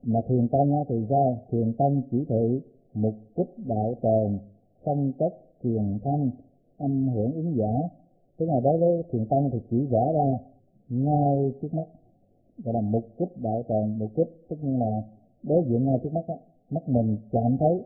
Mà thiền tông thì sao? Thiền tông chỉ thị mục kích đạo tồn, song tất truyền thanh, âm hưởng ứng giả. Tức là đối với thiền tông thì chỉ rõ ra ngay trước mắt, gọi là mục kích đạo tồn. Mục kích tức là đối diện ngay trước mắt đó, mắt mình chạm thấy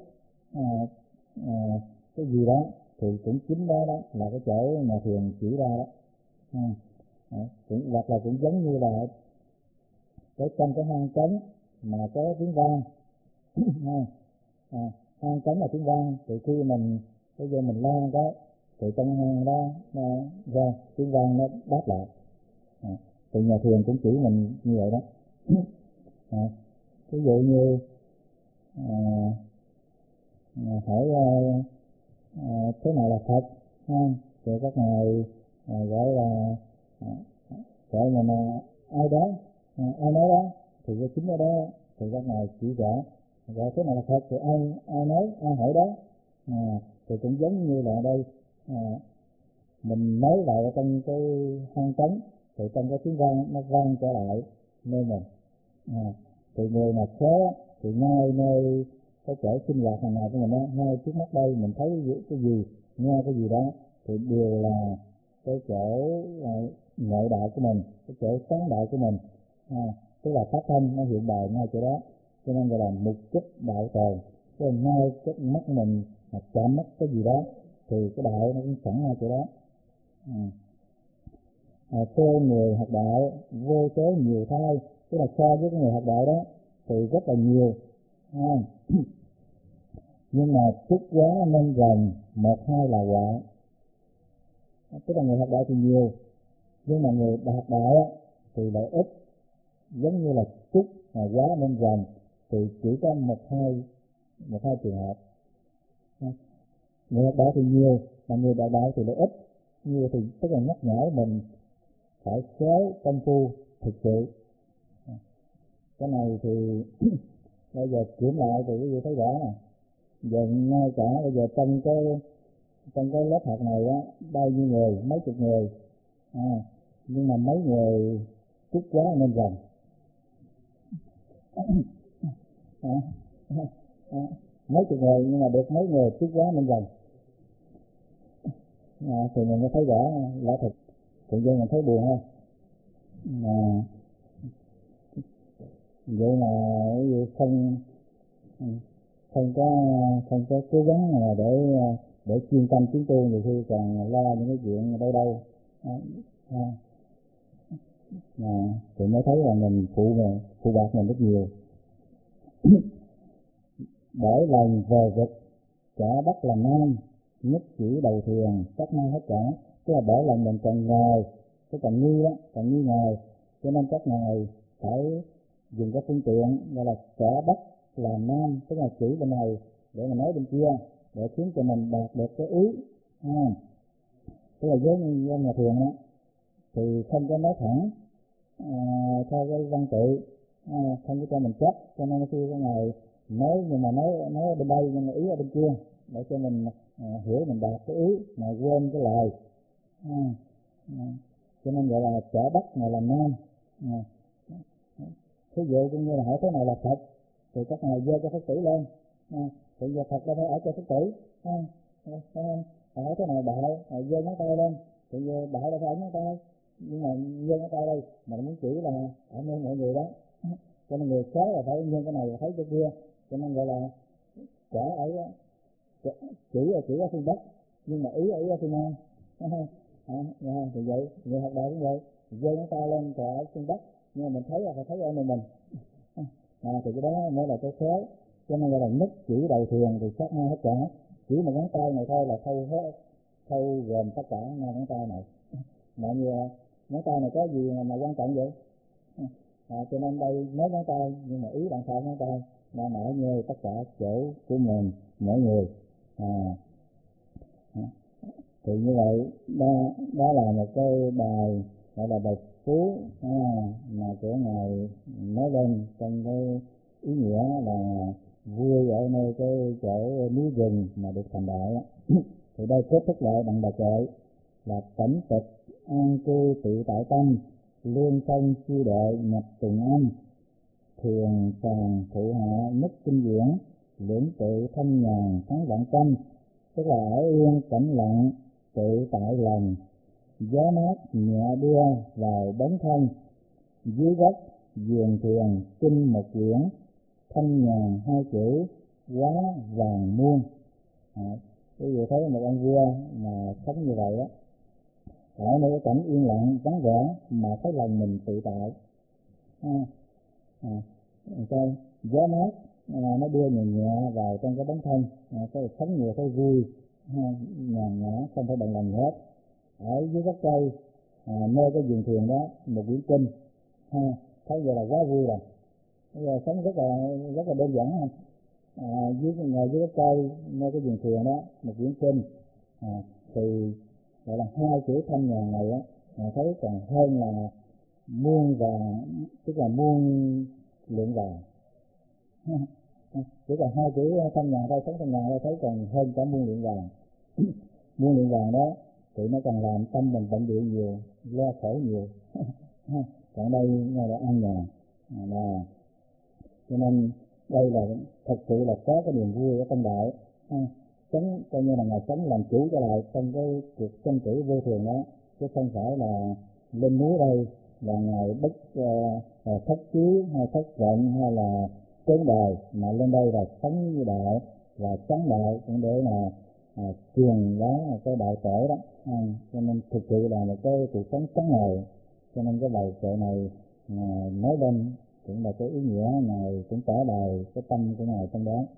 cái gì đó thì cũng chính đó là cái chỗ mà thiền chỉ ra đó. Hoặc là cũng giống như là trong cái hang trống mà có tiếng vang. Hang trống là tiếng vang, thì khi mình bây giờ mình la cái thì trong hang đó ra tiếng vang nó đáp lại. Thì nhà thiền cũng chỉ mình như vậy đó. Ví dụ như hỏi thế nào là thật, thì các ngài gọi là gọi là ai đó, ai nói đó, thì cái chính ở đó thì các ngài chỉ rõ gọi thế nào là thật, thì ai nói, ai hỏi đó. Thì cũng giống như là đây, mình nói lại ở trong cái hang trống, thì trong cái tiếng vang nó vang trở lại nơi mình. Thì người mà khéo thì ngay nơi cái chỗ sinh hoạt hàng ngày của mình đó, ngay trước mắt đây mình thấy cái gì, nghe cái gì đó, thì đều là cái chỗ nội đạo của mình, cái chỗ sáng đạo của mình. Tức là pháp thân nó hiện bày ngay chỗ đó, cho nên gọi là mục kích đạo tồn. Cái ngay cái mắt mình chạm mắt cái gì đó thì cái đạo nó cũng sẵn ngay chỗ đó. Theo người học đạo vô số nhiều thai, tức là so với cái người học đạo đó thì rất là nhiều. Nhưng mà chút quá nên gần, một hai là quả. Tức là người học đạo thì nhiều, nhưng mà người học đạo thì lại ít. Giống như là chút mà quá nên gần thì chỉ có một hai trường hợp. Người học đạo thì nhiều, mà người đạo thì lại ít. Nhiều thì tức là nhắc nhở mình phải khéo công phu thực sự. Cái này thì bây giờ kiểm lại thì quý vị thấy rõ nè. Giờ ngay cả bây giờ trong cái lớp học này bao nhiêu người, mấy chục người, nhưng mà mấy người chút quá nên gần. Mấy chục người nhưng mà được mấy người chút quá nên gần. Thì mình mới thấy rõ là thật. Tự nhiên mình thấy buồn không? Vậy mà không có cố gắng để chuyên tâm tiến tu, nhiều khi còn lo những cái chuyện đâu thì mới thấy là mình phụ bạc mình rất nhiều. Bởi lần về vực cả đất làm nam, nhất chỉ đầu thuyền các nơi hết cả. Tức là bởi lần mình còn ngờ, cái còn nghi ngờ, cho nên các ngài phải dùng cái phương tiện gọi là cả đất làm nam, tức là chỉ bên này để mà nói bên kia, để khiến cho mình đạt được cái ý. Tức là với nhà thiền thì không có nói thẳng theo cái văn tự, không có cho mình chấp, cho nên khi cái ngày nói, nhưng mà nói ở bên đây nhưng mà ý ở bên kia, để cho mình hiểu, mình đạt cái ý mà quên cái lời. Cho nên gọi là trở đất này làm nam. Thí dụ cũng như là hỏi thế nào là Phật, thì các ngài giơ cho Phật tử lên. Thì giờ Phật đâu phải ở cho Phật tử. Hỏi thế nào đạo, giơ ngón tay lên, thì giờ đạo đâu phải ở ngón tay, nhưng mà giơ ngón tay đây mà muốn chỉ là ở nơi mọi người đó. Cho nên người khéo là phải nhân cái này thấy cái kia, cho nên gọi là cả ở chỉ ở phương Bắc, nhưng mà ý ở phương Nam. Thì vậy người học đạo cũng vậy, giơ ngón tay lên ở phương Bắc, nhưng mà mình thấy là phải thấy ở nơi mình. Thì cái đó mới là cái khéo. Cho nên gọi là nhất chỉ đầu thuyền thì sát ngay hết cả. Chỉ một ngón tay này thôi là thâu gồm tất cả ngay ngón tay này. Mọi người ngón tay này có gì mà quan trọng vậy? Cho nên đây mấy ngón tay, nhưng mà ý đằng sau ngón tay là mở như tất cả chỗ của mình, mỗi người. Thì như vậy đó là một cái bài gọi là bài phú mà của ngài nói lên trong cái ý nghĩa là vui ở nơi cái chỗ núi rừng mà được thành đại. Thì đây kết thúc lại bằng bài kệ là tĩnh tịch an cư tự tại tâm, lương công chiêu đệ nhập tùng âm. thiền tràng thụ hạ nhất kinh điển, lưỡng tự thanh nhàn thắng vạn tâm, tức là ở yên tĩnh lặng tự tại lòng, gió mát nhẹ đưa vào bóng thân, dưới gốc giường thiền kinh một quyển, thanh nhàn hai chữ quá vàng muôn. Quý vị thấy một ông vua mà sống như vậy á, ở nơi cái cảnh yên lặng vắng vẻ mà thấy lòng mình tự tại. Cái gió mát nó đưa nhẹ nhẹ vào trong cái bóng thân, cái sống nhiều thấy vui, nhàn nhã không phải bận lòng gì hết. Ở dưới gốc cây nơi cái giường thiền đó một quyển kinh, thấy vậy là quá vui rồi. Bây giờ sống rất là đơn giản ha. Dưới gốc cây nơi cái giường thiền đó một quyển kinh, thì gọi là hai chữ thanh nhàn này á, thấy còn hơn là muôn vàng, tức là muôn lượng vàng. Chỉ còn hai chữ thanh nhàn thôi, sống thanh nhàn thôi, thấy còn hơn cả muôn lượng vàng. Muôn lượng vàng đó thì nó còn làm tâm mình bận bịu nhiều, lo khổ nhiều. Còn đây nghe là an nhàn. Cho nên đây là thật sự là có cái niềm vui ở trong đạo. Sống coi như là ngày sống làm chủ trở lại trong cái cuộc tranh cử vô thường đó, chứ không phải là lên núi đây là ngày bất thất chí hay thất vọng hay là trốn đời, mà lên đây là sống như đạo và sống đạo cũng để là truyền bá cái đạo tổ đó. Cho nên thực sự là một cái cuộc sống sống ngời. Cho nên cái bài kệ này nói lên cũng là cái ý nghĩa này, cũng trả lời cái tâm của ngài trong đó.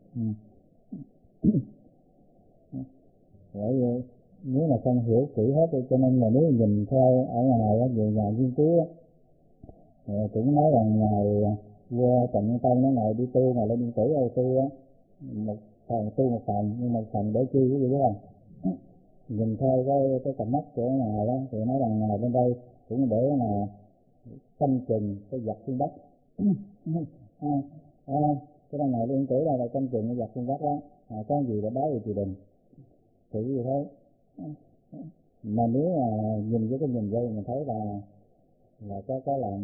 Vậy nếu mà không hiểu kỹ hết thì cho nên là nếu nhìn theo ở ngoài á, về nhà nghiên cứu á, cũng nói rằng ngài vua Trần Nhân Tông nó ngài đi tu, ngài lên điện tử rồi tu á, một phần nhưng một phần để chi cái gì biết không? Nhìn theo cái tầm mắt của ngài đó thì nói rằng ngài lên đây cũng để là canh chừng cái giặc phương Bắc. Cái đó ngài điện tử là canh chừng cái giặc phương Bắc đó, có gì để báo về triều đình thì như thế. Mà nếu mà nhìn với cái nhìn đây mình thấy là có làm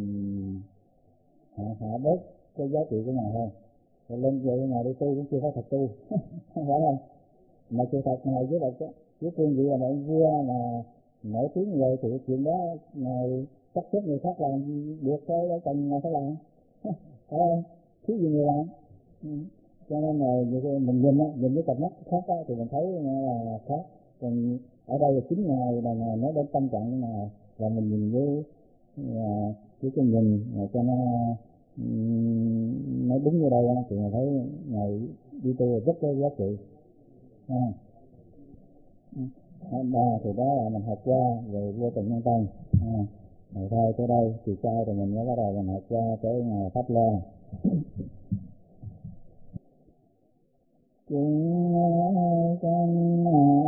hạ bớt cái giá trị của ngài hơn. Rồi lên về ngài đi tu cũng chưa phải thật tu, phải không? Mà sự thật ngài với cương vị là một vua mà nổi tiếng vậy thì chuyện đó ngài sắp xếp người khác làm được thôi, đâu cần ngài phải làm, phải không? Thiếu gì người làm. Cho nên là mình nhìn với cặp mắt khác đó, thì mình thấy là khác. Còn ở đây là chính ngài là ngài nói đến tâm trạng của ngài, và mình nhìn với cái nhìn cho nó đúng như đây thì mình thấy ngài đi tu rất có giá trị. Thì đó là mình học qua về vua Trần Nhân Tông. Rồi thôi tới đây thì sau thì mình mới bắt đầu mình học qua tới ngày Pháp Loa. Chúng con